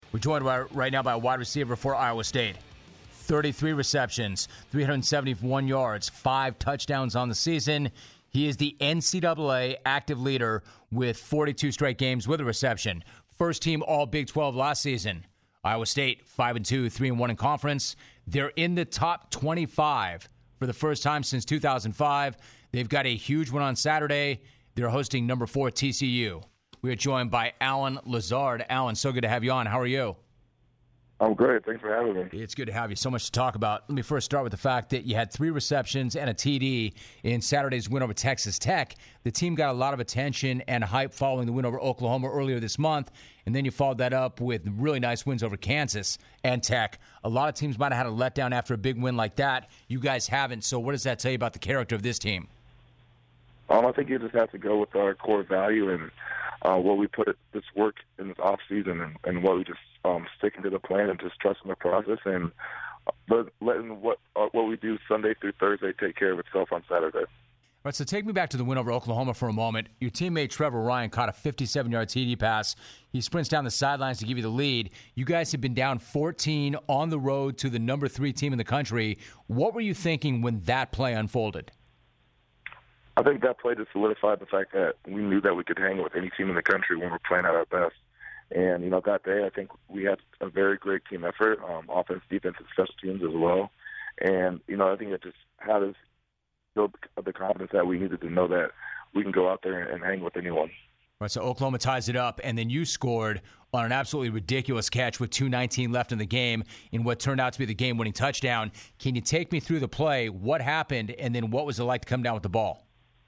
We're joined right now by a wide receiver for Iowa State. 33 receptions, 371 yards, 5 touchdowns on the season. He is the NCAA active leader with 42 straight games with a reception. First team All Big 12 last season. Iowa State 5-2, 3-1 in conference. They're in the top 25 for the first time since 2005. They've got a huge one on Saturday. They're hosting number 4 TCU. We are joined by Allen Lazard. Allen, so good to have you on. How are you? I'm great. Thanks for having me. It's good to have you. So much to talk about. Let me first start with the fact that you had 3 receptions and a TD in Saturday's win over Texas Tech. The team got a lot of attention and hype following the win over Oklahoma earlier this month, and then you followed that up with really nice wins over Kansas and Tech. A lot of teams might have had a letdown after a big win like that. You guys haven't. So what does that tell you about the character of this team? I think you just have to go with our core value and what we put this work in this off season, and what we just sticking to the plan and just trusting the process and letting what we do Sunday through Thursday take care of itself on Saturday. All right, so take me back to the win over Oklahoma for a moment. Your teammate Trevor Ryan caught a 57-yard TD pass. He sprints down the sidelines to give you the lead. You guys have been down 14 on the road to the number 3 team in the country. What were you thinking when that play unfolded? I think that play just solidified the fact that we knew that we could hang with any team in the country when we're playing at our best. And, that day I think we had a very great team effort, offense, defense, and special teams as well. And, I think it just had us build the confidence that we needed to know that we can go out there and hang with anyone. All right, so Oklahoma ties it up, and then you scored on an absolutely ridiculous catch with 2:19 left in the game in what turned out to be the game-winning touchdown. Can you take me through the play? What happened, and then what was it like to come down with the ball?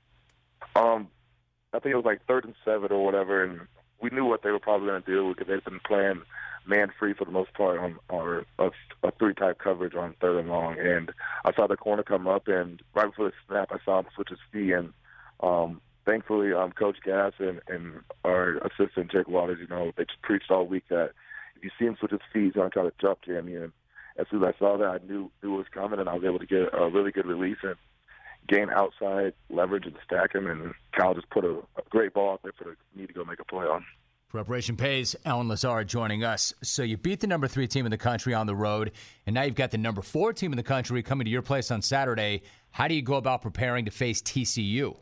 I think it was like 3rd and 7 or whatever, and we knew what they were probably going to do because they've been playing man-free for the most part on a 3-type coverage on 3rd and long. And I saw the corner come up, and right before the snap, I saw him switch his feet. And thankfully, Coach Gass and our assistant, Jake Waters, they just preached all week that if you see him switch his feet, he's going to try to jump jam you. And as soon as I saw that, I knew it was coming, and I was able to get a really good release and gain outside leverage and stack him, and Cal just put a great ball out there for me to go make a play on. Preparation pays. Allen Lazard joining us. So you beat the number 3 team in the country on the road, and now you've got the number 4 team in the country coming to your place on Saturday. How do you go about preparing to face TCU?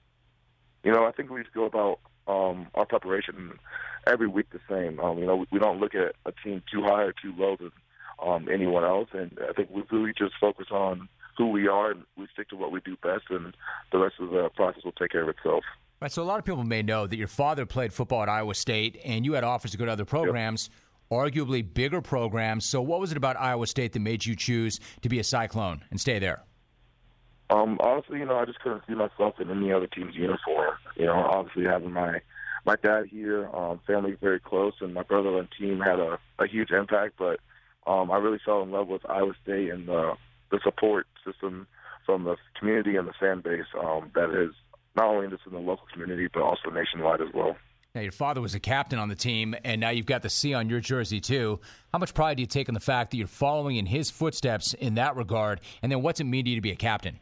I think we just go about our preparation every week the same. We don't look at a team too high or too low than anyone else, and I think we really just focus on who we are, and we stick to what we do best, and the rest of the process will take care of itself. Right, so a lot of people may know that your father played football at Iowa State, and you had offers to go to other programs, arguably bigger programs. So what was it about Iowa State that made you choose to be a Cyclone and stay there? Honestly, I just couldn't see myself in any other team's uniform. Obviously having my dad here, family very close, and my brother on the team had a huge impact, but I really fell in love with Iowa State and the support system from the community and the fan base that is not only just in the local community but also nationwide as well. Now, your father was a captain on the team, and now you've got the C on your jersey too. How much pride do you take in the fact that you're following in his footsteps in that regard, and then what's it mean to you to be a captain?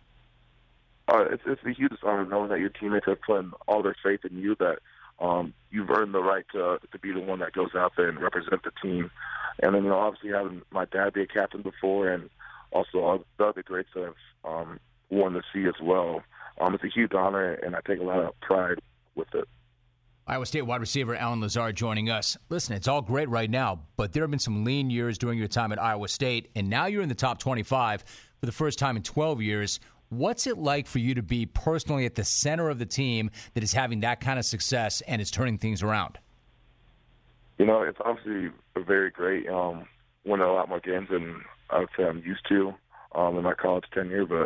It's a huge honor knowing that your teammates have put all their faith in you, that you've earned the right to be the one that goes out there and represent the team. And then, obviously having my dad be a captain before, and also all the other greats that have won the C as well. It's a huge honor, and I take a lot of pride with it. Iowa State wide receiver Allen Lazard joining us. Listen, it's all great right now, but there have been some lean years during your time at Iowa State, and now you're in the top 25 for the first time in 12 years. What's it like for you to be personally at the center of the team that is having that kind of success and is turning things around? It's obviously very great. Winning a lot more games than I would say I'm used to in my college tenure. But,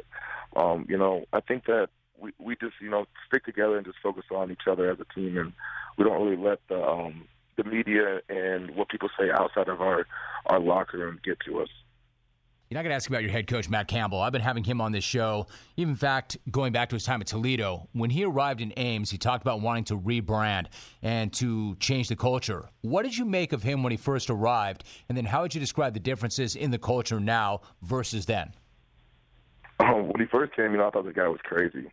I think that we just, stick together and just focus on each other as a team. And we don't really let the media and what people say outside of our locker room get to us. You're not going to ask about your head coach, Matt Campbell. I've been having him on this show. Even, in fact, going back to his time at Toledo, when he arrived in Ames, he talked about wanting to rebrand and to change the culture. What did you make of him when he first arrived? And then how would you describe the differences in the culture now versus then? When he first came, I thought the guy was crazy.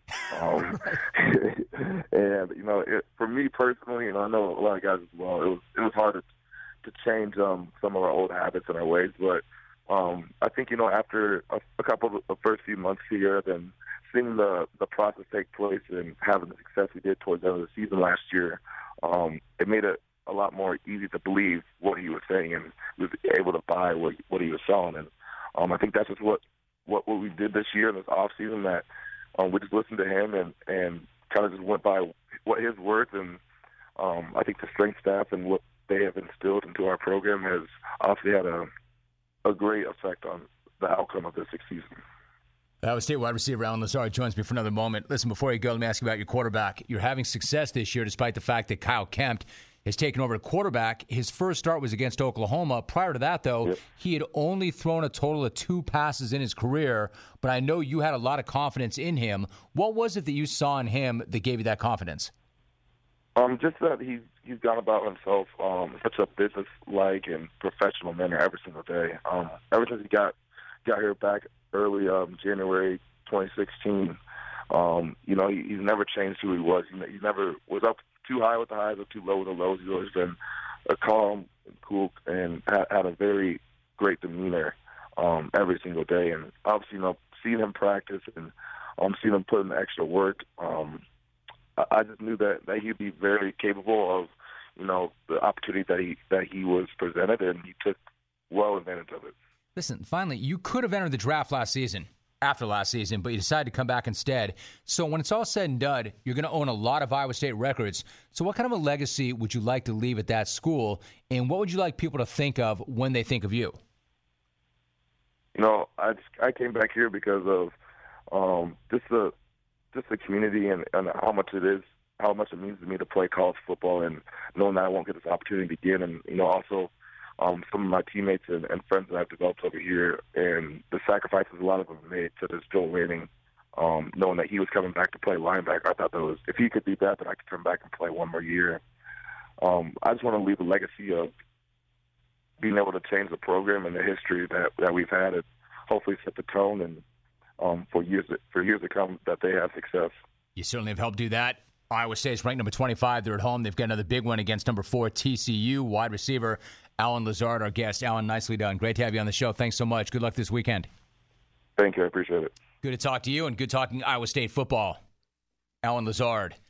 And, for me personally, and I know a lot of guys as well, it was hard to change some of our old habits and our ways. But I think, after a couple of the first few months here, then seeing the process take place and having the success we did towards the end of the season last year, it made it a lot more easy to believe what he was saying, and we was able to buy what he was selling. And I think that's just what we did this year in this off season, that we just listened to him and kind of just went by what his words. And I think the strength staff and what they have instilled into our program has obviously had a great effect on the outcome of this season. Iowa State wide receiver Allen Lazard joins me for another moment. Listen, before you go, let me ask you about your quarterback. You're having success this year despite the fact that Kyle Kempt has taken over the quarterback. His first start was against Oklahoma. Prior to that, though, yep, he had only thrown a total of 2 passes in his career, but I know you had a lot of confidence in him. What was it that you saw in him that gave you that confidence? Just that he's gone about himself such a business-like and professional manner every single day. Ever since he got here back early January 2016, he's never changed who he was. He never was up too high with the highs or too low with the lows. He's always been a calm, cool, and had a very great demeanor every single day. And obviously, seeing him practice and seeing him put in the extra work, I just knew that he'd be very capable of, the opportunity that he was presented, and he took well advantage of it. Listen, finally, you could have entered the draft after last season, but you decided to come back instead. So when it's all said and done, you're going to own a lot of Iowa State records. So what kind of a legacy would you like to leave at that school, and what would you like people to think of when they think of you? I came back here because of just the community and how much it means to me to play college football, and knowing that I won't get this opportunity again, and also some of my teammates and friends that I've developed over here, and the sacrifices a lot of them made, such as Joel Lanning, knowing that he was coming back to play linebacker. I thought if he could do that, then I could come back and play one more year. I just want to leave a legacy of being able to change the program and the history that we've had, and hopefully set the tone and for years to come that they have success. You certainly have helped do that. Iowa State's ranked number 25. They're at home. They've got another big one against number 4 TCU. Wide receiver Allen Lazard, our guest. Allen, nicely done. Great to have you on the show. Thanks so much. Good luck this weekend. Thank you. I appreciate it. Good to talk to you, and good talking Iowa State football. Allen Lazard.